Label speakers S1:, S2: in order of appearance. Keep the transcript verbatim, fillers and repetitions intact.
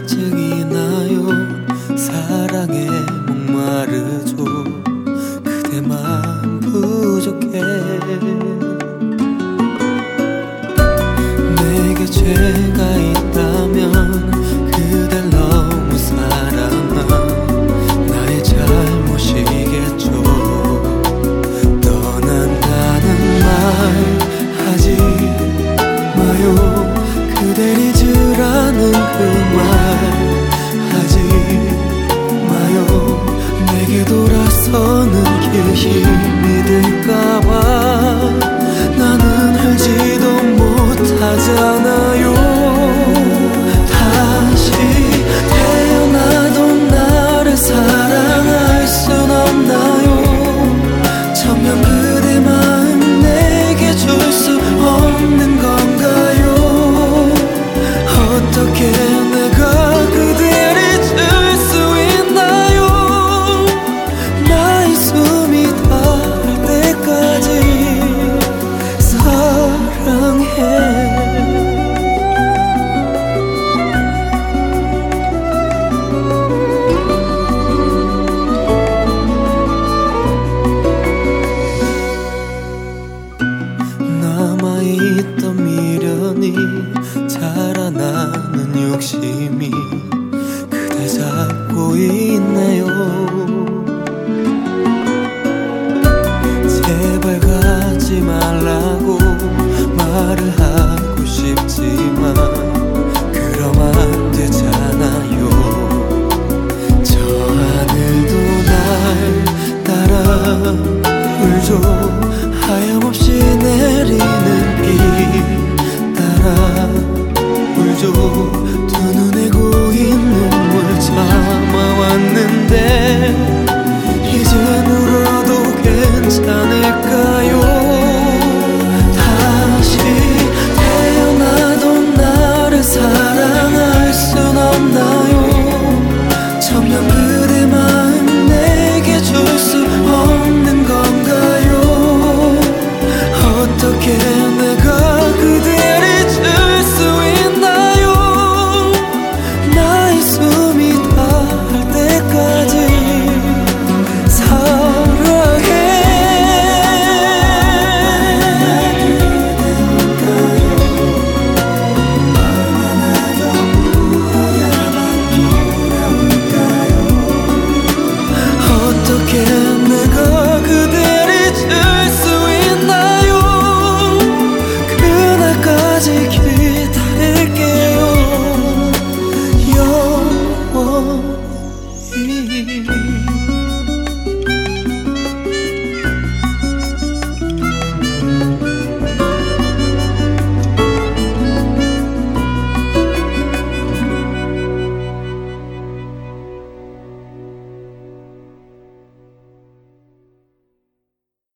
S1: 짜증이 나요. 사랑에 목마르죠. 그대만 부족해. 내게 죄가 있다면 그댈 너무 사랑한 나의 잘못이겠죠. 떠난다는 말 하지 마요. 그댈 잊으라는 그 말 하지 마요. 내게 돌아서는 길 힘이 될까봐 나는 알지도 못하잖아요. 다시 태어나도 나를 사랑할 순 없나요? 천명 그대 마음 내게 줄 수 없는 건가요? 어떻게 내가 그댈 잊을 수 있나요? 나의 숨이 닿을 때까지 사랑해. 남아있던 미련이 자라나는 욕심이 그대 잡고 있네요. 제발 가지 말라고 말을 하고 싶지만 그럼 안 되잖아요. 저 하늘도 날 따라 울죠. 하염없이 내리는 비 따라 울죠. 두 눈에 고인 눈물 참아왔는데 이젠 울어도 괜찮을까요? 다시 태어나도 나를 사랑할 순 없나요? 천명 그대 마음 내게 줄 수 없는 건가요? 어떻게 내가 그댈 잊을 수 있나요? 나의 숨이 닿을 때까지 사랑해. 어떻게 내가 그댈 잊을 수 있나요? 그날까지 기다릴게요. 영원히.